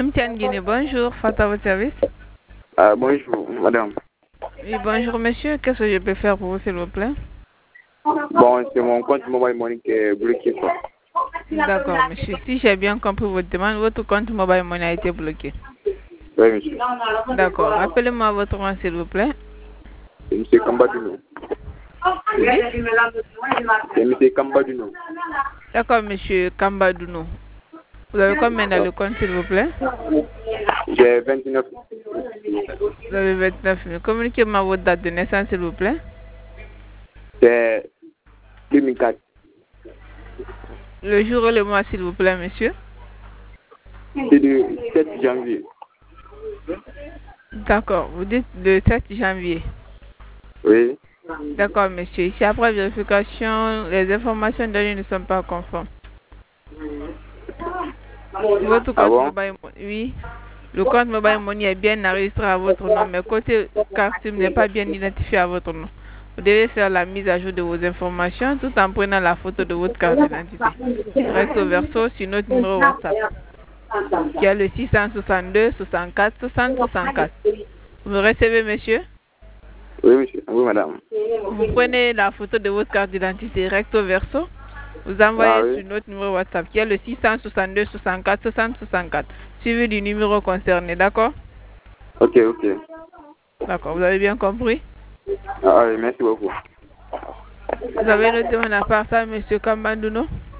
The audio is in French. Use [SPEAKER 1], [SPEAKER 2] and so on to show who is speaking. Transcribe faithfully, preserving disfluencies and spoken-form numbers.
[SPEAKER 1] M T N Guinée, bonjour, Fata, votre service.
[SPEAKER 2] Ah, bonjour, madame.
[SPEAKER 1] Oui, bonjour, monsieur. Qu'est-ce que je peux faire pour vous, s'il vous plaît?
[SPEAKER 2] Bon, c'est mon compte Mobile Money qui est bloqué, quoi.
[SPEAKER 1] D'accord, monsieur. Si j'ai bien compris votre demande, votre compte Mobile Money a été bloqué.
[SPEAKER 2] Oui, monsieur.
[SPEAKER 1] D'accord. Rappelez-moi votre nom, s'il vous plaît.
[SPEAKER 2] C'est monsieur Kambaduno.
[SPEAKER 1] Oui?
[SPEAKER 2] C'est monsieur Kambaduno.
[SPEAKER 1] D'accord, monsieur Kambadouno. Vous avez combien dans le compte, s'il vous plaît?
[SPEAKER 2] J'ai vingt-neuf.
[SPEAKER 1] Vous avez vingt-neuf mille. Communiquez-moi votre date de naissance, s'il vous plaît.
[SPEAKER 2] C'est deux mille quatre.
[SPEAKER 1] Le jour et le mois, s'il vous plaît, monsieur.
[SPEAKER 2] C'est le sept janvier.
[SPEAKER 1] D'accord. Vous dites le sept janvier.
[SPEAKER 2] Oui.
[SPEAKER 1] D'accord, monsieur. Ici, après vérification, les informations données ne sont pas conformes. Votre compte
[SPEAKER 2] Ah bon?
[SPEAKER 1] Mobile Money, oui. Le compte Mobile Money est bien enregistré à votre nom, mais côté carte SIM n'est pas bien identifié à votre nom. Vous devez faire la mise à jour de vos informations tout en prenant la photo de votre carte d'identité. Recto verso sur notre numéro WhatsApp, qui est le six cent soixante-deux soixante-quatre soixante soixante-quatre. Vous me recevez, monsieur?
[SPEAKER 2] Oui, monsieur. Oui, madame.
[SPEAKER 1] Vous prenez la photo de votre carte d'identité recto verso. Vous envoyez
[SPEAKER 2] Ah, oui.
[SPEAKER 1] sur notre numéro WhatsApp, qui est le six cent soixante-deux soixante-quatre soixante soixante-quatre, suivi du numéro concerné, d'accord?
[SPEAKER 2] Ok, ok.
[SPEAKER 1] D'accord, vous avez bien compris?
[SPEAKER 2] Ah, oui, merci beaucoup.
[SPEAKER 1] Vous avez une demande à part ça, monsieur Kambandouno?